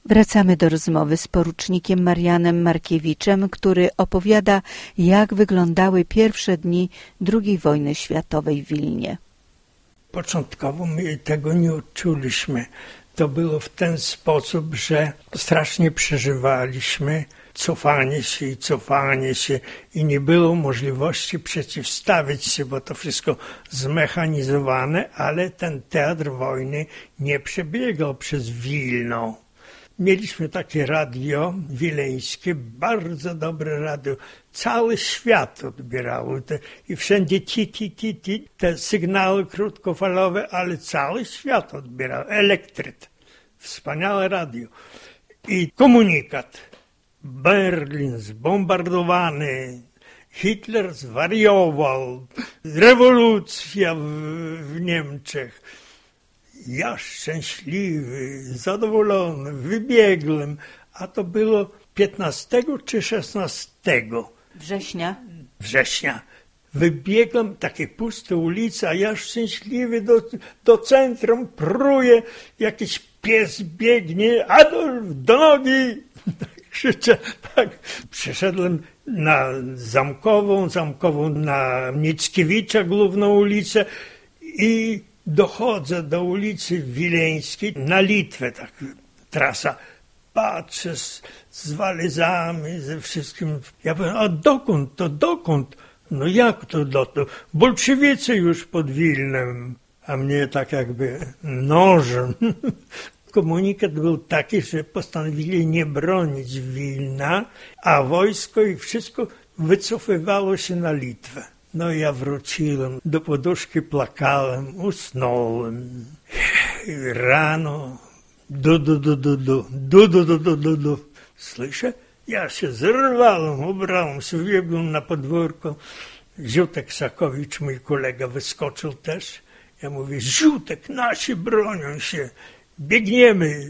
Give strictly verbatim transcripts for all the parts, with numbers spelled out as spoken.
Wracamy do rozmowy z porucznikiem Marianem Markiewiczem, który opowiada, jak wyglądały pierwsze dni drugiej wojny światowej w Wilnie. Początkowo my tego nie odczuliśmy. To było w ten sposób, że strasznie przeżywaliśmy cofanie się i cofanie się i nie było możliwości przeciwstawić się, bo to wszystko zmechanizowane, ale ten teatr wojny nie przebiegał przez Wilno. Mieliśmy takie radio wileńskie, bardzo dobre radio. Cały świat odbierało te, i wszędzie ti, ti, ti, ti, te sygnały krótkofalowe, ale cały świat odbierał. Elektryt. Wspaniałe radio. I komunikat. Berlin zbombardowany. Hitler zwariował. Rewolucja w, w Niemczech. Ja szczęśliwy, zadowolony, wybiegłem, a to było piętnastego czy szesnastego Września. Września. Wybiegłem, takie puste ulice, a ja szczęśliwy do, do centrum, pruję, jakiś pies biegnie, Adolf, do nogi! Krzyczę, tak. Przeszedłem na Zamkową, Zamkową na Mickiewicza, główną ulicę i dochodzę do ulicy Wileńskiej, na Litwę, tak, trasa. Patrzę z, z walizami, ze wszystkim. Ja powiem, a dokąd to, dokąd? No jak to dotąd? Bolszewicy już pod Wilnem, a mnie tak jakby nożem. Komunikat był taki, że postanowili nie bronić Wilna, a wojsko i wszystko wycofywało się na Litwę. No ja wróciłem, do poduszki płakałem, usnąłem. Rano, du, du, du, du, du, du, du, du, du, du, du. Słyszę? Ja się zerwałem, ubrałem się, wybiegłem na podwórko. Ziutek Sakowicz, mój kolega, wyskoczył też. Ja mówię, Ziutek, nasi bronią się, biegniemy.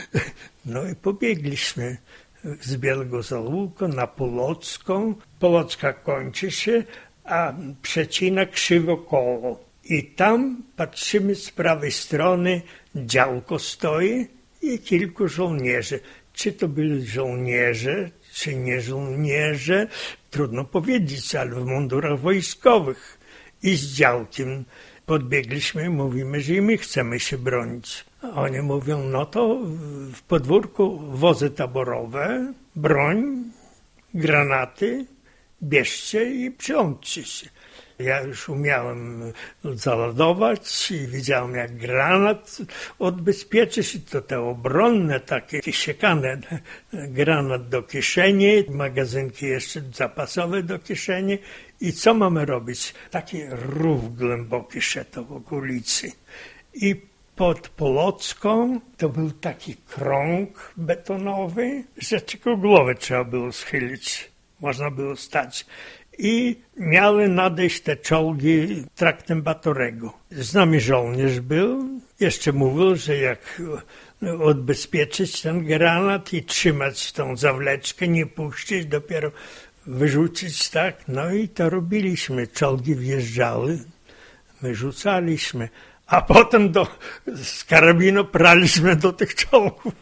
No i pobiegliśmy z Białego Zaułka na Polocką. Polocka kończy się, a przecina krzywo koło. I tam patrzymy z prawej strony, działko stoi i kilku żołnierzy. Czy to byli żołnierze, czy nie żołnierze, trudno powiedzieć, ale w mundurach wojskowych. I z działkiem podbiegliśmy i mówimy, że i my chcemy się bronić. A oni mówią, no to w podwórku wozy taborowe, broń, granaty, bierzcie i przyłączcie się. Ja już umiałem załadować i widziałem, jak granat odbezpieczyć. To te obronne, takie siekane, granat do kieszeni, magazynki jeszcze zapasowe do kieszeni. I co mamy robić? Taki rów głęboki szedł w okolicy. I pod Polocką to był taki krąg betonowy, że tylko głowę trzeba było schylić. Można było stać. I miały nadejść te czołgi traktem Batorego. Z nami żołnierz był. Jeszcze mówił, że jak odbezpieczyć ten granat i trzymać tą zawleczkę, nie puścić, dopiero wyrzucić, tak. No i to robiliśmy. Czołgi wjeżdżały, my rzucaliśmy. A potem do, z karabinu praliśmy do tych czołgów.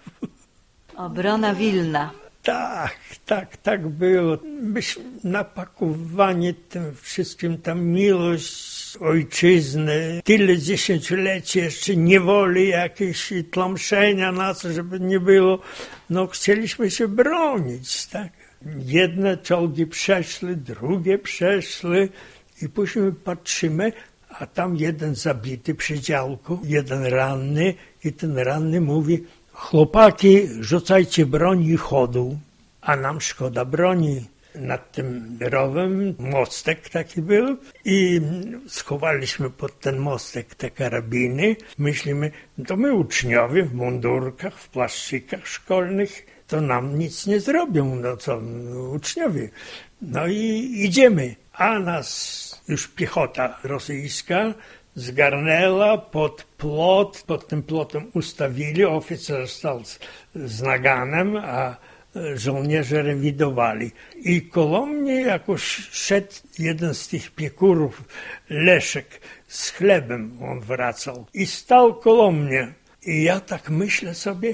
Obrona Wilna. Tak, tak, tak było. Myśmy napakowani tym wszystkim, ta miłość ojczyzny, tyle dziesięcioleci jeszcze niewoli jakiejś i tłamszenia nas, żeby nie było. No chcieliśmy się bronić, tak. Jedne czołgi przeszły, drugie przeszły i później patrzymy, a tam jeden zabity przy działku, jeden ranny i ten ranny mówi: chłopaki, rzucajcie broń i chodu, a nam szkoda broni. Nad tym rowem mostek taki był i schowaliśmy pod ten mostek te karabiny. Myślimy, to my uczniowie w mundurkach, w płaszczykach szkolnych, to nam nic nie zrobią, no co, uczniowie. No i idziemy, a nas już piechota rosyjska zgarnęła pod płot, pod tym płotem ustawili, oficer stał z, z naganem, a żołnierze rewidowali. I koło mnie jakoś szedł jeden z tych piekurów, Leszek, z chlebem on wracał i stał koło mnie. I ja tak myślę sobie,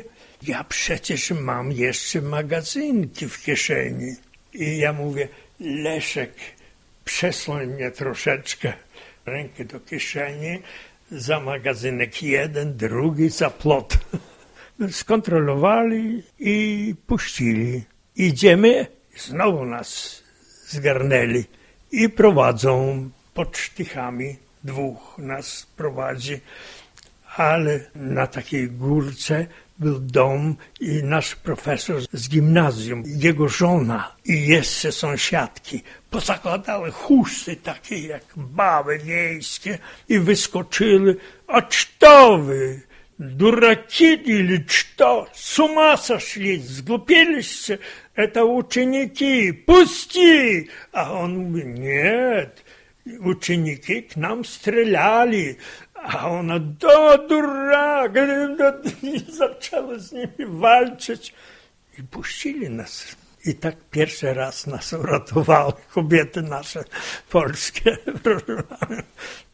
ja przecież mam jeszcze magazynki w kieszeni. I ja mówię, Leszek, przesłoń mnie troszeczkę. Rękę do kieszeni, za magazynek jeden, drugi za plot. Skontrolowali i puścili. Idziemy, znowu nas zgarnęli i prowadzą pod sztychami. Dwóch nas prowadzi, ale na takiej górce był dom i nasz profesor z gimnazjum, jego żona i jeszcze sąsiadki pozakładały chusty takie jak baby wiejskie i wyskoczyły, a czto wy, duraki или что, с ума сошли, сглупились, это ученики, пусти! А он mówi, nie, ученики к нам стреляли. A ona, do durak, i zaczęła z nimi walczyć. I puścili nas. I tak pierwszy raz nas uratowały kobiety nasze polskie.